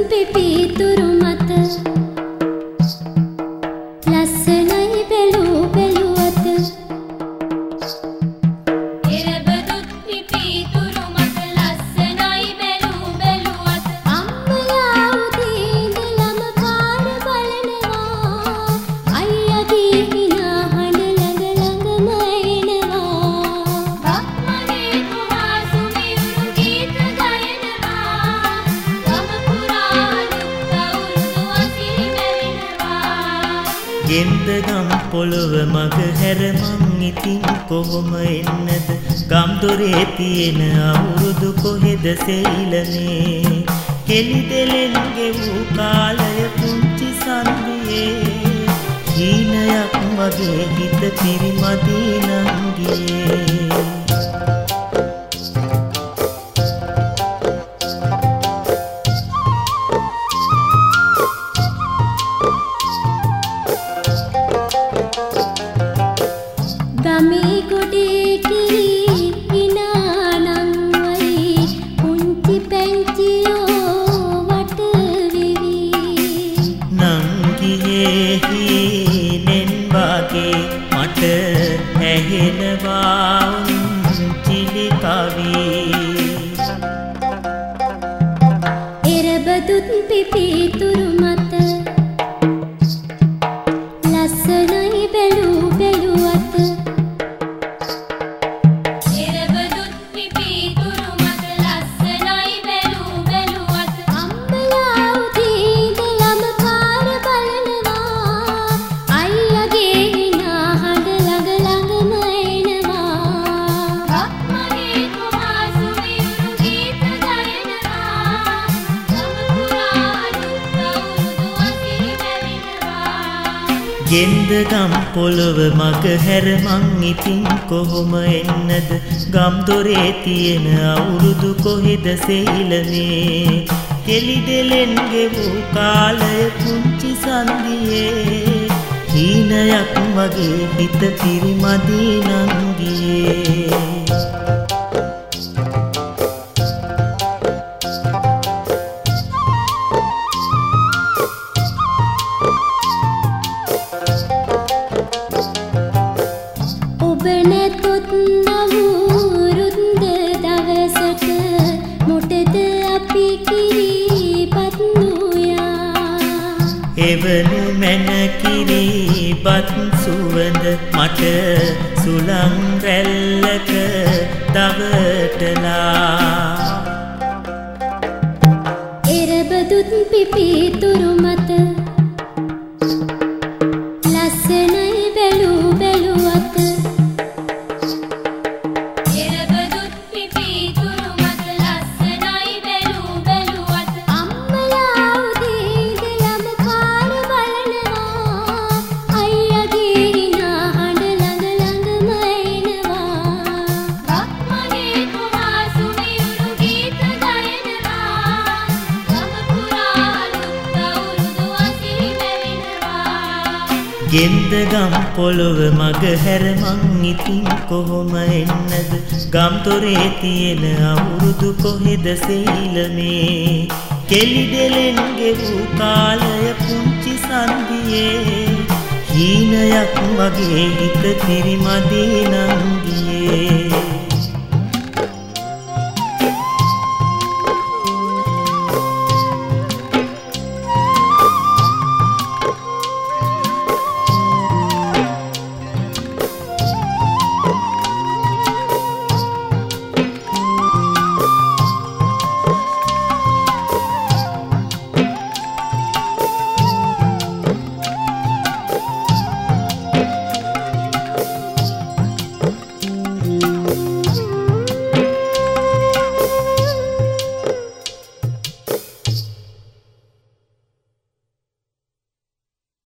පිපිතුරු මත ලස්සනයි බැලූ බැලුවත එරබදුත් පිපිතුරු මත ලස්සනයි බැලූ බැලුවත අම්මලා උදේ ඉඳලම පාර බලනවා අයියාගේ හිනා හඬ ළඟ ළඟම එනවා බක්මනේ තුමා සුමියුරු ගීත ගයනවා ගම පුරා දුක් අවුරුදු අසිරි මැවෙනවා ගෙන්ද ගම් පොළොව මග හැර මං ඉතින් කොහොම එන්නද ගම් දොරේ තියෙන අවුරුදු කොහෙද සෙයිලනේ කෙලි දෙලෙන් ගෙවූ කාලය පුංචි සන්ධියේ හීනයක් වගේ හිත පිරිමදී නංගියේ ගමේ ගොඩේ කිරි ඉනානං වයි පුංචි පැංචියෝ වට වෙවි නංගියේ හීනෙන් වාගේ මට ඇහෙනවා උන්චිලි කවි එරබදුත් පිපිතුරු මත ලස්සනයි බැලූ බැලුවත එරබදුත් පිපිතුරු මත ලස්සනයි බැලූ බැලුවත අම්මලා උදේ ඉඳලම පාර බලනවා අයියාගේ හිනා හඬ ළඟ ළඟම එනවා බක්මනේ තුමා සුමියුරු ගීත ගයනවා ගම පුරා දුක් අවුරුදු අසිරි මැවෙනවා ගෙන්ද ගම් පොළොව මග හැර මං ඉතින් කොහොම එන්නද ගම් දොරේ තියෙන අවුරුදු කොහෙද සෙයිලනේ කෙලි දෙලෙන් ගෙවූ කාලය පුංචි සන්ධියේ හීනයක් වගේ හිත පිරිමදී නංගියේ ඔබ නැතොත් අවුරුද්ද දවසට මොටද අපි කිරිපත් නොයා එවනු මැන කිරිපත් සුවඳ මට සුළං රැල්ලක දවටලා එරබදුත් පිපිතුරු මත ලස්සනයි බැලූ බැලුවත එරබදුත් පිපිතුරු මත ලස්සනයි බැලූ බැලුවත අම්මලා උදේ ඉඳලම පාර බලනවා අයියාගේ හිනා හඬ ළඟ ළඟම එනවා බක්මනේ තුමා සුමියුරු ගීත ගයනවා ගම පුරා දුක් අවුරුදු අසිරි මැවෙනවා ගෙන්ද ගම් පොළොව මග හැර මං ඉතින් කොහොම එන්නද ගම් දොරේ තියෙන අවුරුදු කොහෙද සෙයිලනේ කෙලි දෙලෙන් ගෙවූ කාලය පුංචි සන්ධියේ හීනයක් වගේ හිත පිරිමදී නංගියේ